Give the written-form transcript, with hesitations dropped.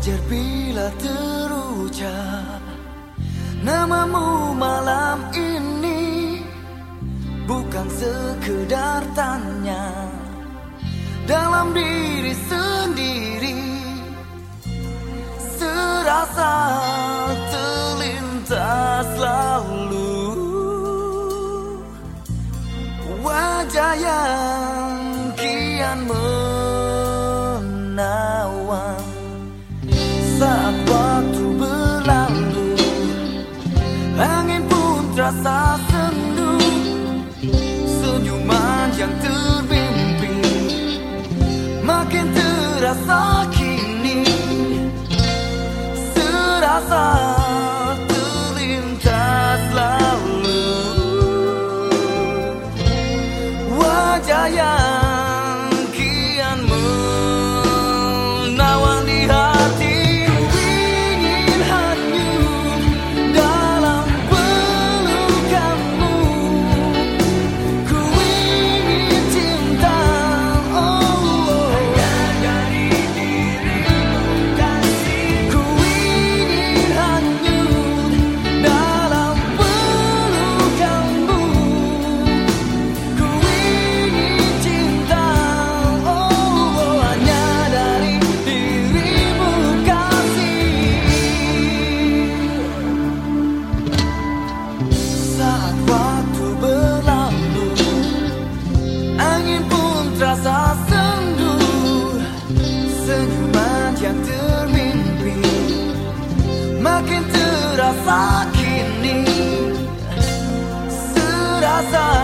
Wajar bila terucap namamu malam ini, bukan sekedar tanya dalam diri sendiri. Serasa terlintas lalu wajah yang kian menawan. Saat waktu berlalu, angin pun terasa sendu. Senyuman yang termimpi makin terasa kini. Serasa terlintas lalu wajah yang kian menawan di hati. Ingin hanyut dalam pelukanmu. Ku ingin cinta, hanya dari dirimu kasih. Ku ingin hanyut dalam pelukanmu. Ku ingin cinta, hanya dari dirimu kasih. Saat waktu berlalu, angin pun terasa sendu. Senyuman yang termimpi makin terasa kini. Serasa